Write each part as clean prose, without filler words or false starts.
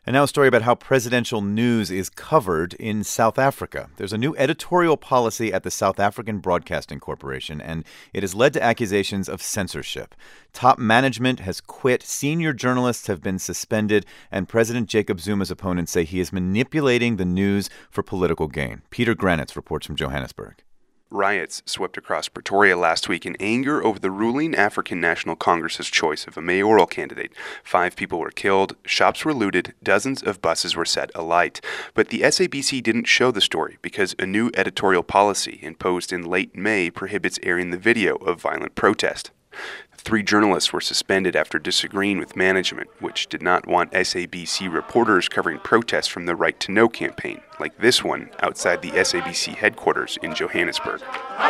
And now a story about how presidential news is covered in South Africa. There's a new editorial policy at the South African Broadcasting Corporation, and it has led to accusations of censorship. Top management has quit, senior journalists have been suspended, and President Jacob Zuma's opponents say he is manipulating the news for political gain. Peter Granitz reports from Johannesburg. Riots swept across Pretoria last week in anger over the ruling African National Congress's choice of a mayoral candidate. 5 people were killed, shops were looted, dozens of buses were set alight. But the SABC didn't show the story because a new editorial policy imposed in late May prohibits airing the video of violent protest. 3 journalists were suspended after disagreeing with management, which did not want SABC reporters covering protests from the Right to Know campaign, like this one outside the SABC headquarters in Johannesburg.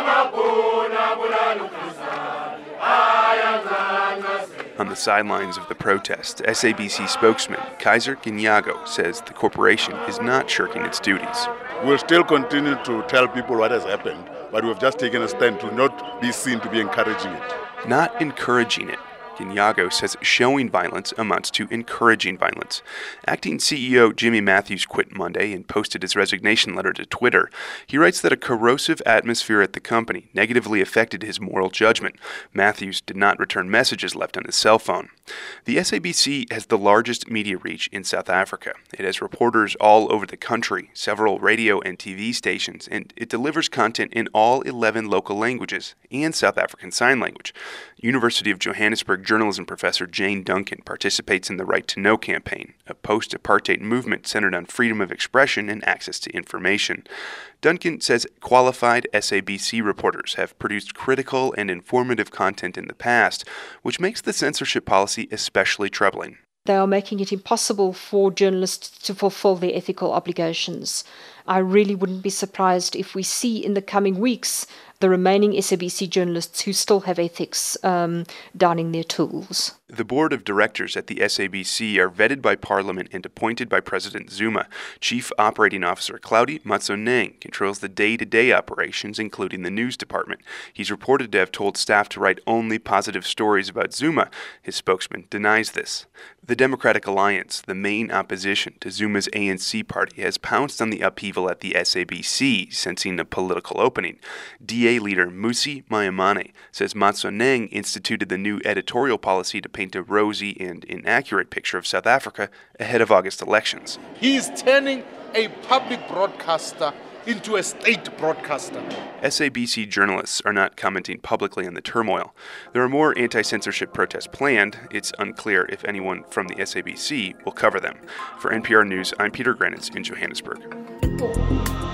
On the sidelines of the protest, SABC spokesman Kaiser Kinyago says the corporation is not shirking its duties. We'll still continue to tell people what has happened, but we've just taken a stand to not be seen to be encouraging it. Not encouraging it. Kinyago says showing violence amounts to encouraging violence. Acting CEO Jimmy Matthews quit Monday and posted his resignation letter to Twitter. He writes that a corrosive atmosphere at the company negatively affected his moral judgment. Matthews did not return messages left on his cell phone. The SABC has the largest media reach in South Africa. It has reporters all over the country, several radio and TV stations, and it delivers content in all 11 local languages and South African Sign Language. University of Johannesburg journalism professor Jane Duncan participates in the Right to Know campaign, a post-apartheid movement centered on freedom of expression and access to information. Duncan says qualified SABC reporters have produced critical and informative content in the past, which makes the censorship policy especially troubling. They are making it impossible for journalists to fulfill their ethical obligations. I really wouldn't be surprised if we see in the coming weeks the remaining SABC journalists who still have ethics donning their tools. The board of directors at the SABC are vetted by Parliament and appointed by President Zuma. Chief Operating Officer Hlaudi Matsoneng controls the day-to-day operations, including the news department. He's reported to have told staff to write only positive stories about Zuma. His spokesman denies this. The Democratic Alliance, the main opposition to Zuma's ANC party, has pounced on the upheaval at the SABC, sensing a political opening. DA leader Mmusi Maimane says Matsoneng instituted the new editorial policy to paint a rosy and inaccurate picture of South Africa ahead of August elections. He is turning a public broadcaster into a state broadcaster. SABC journalists are not commenting publicly on the turmoil. There are more anti-censorship protests planned. It's unclear if anyone from the SABC will cover them. For NPR News, I'm Peter Granitz in Johannesburg.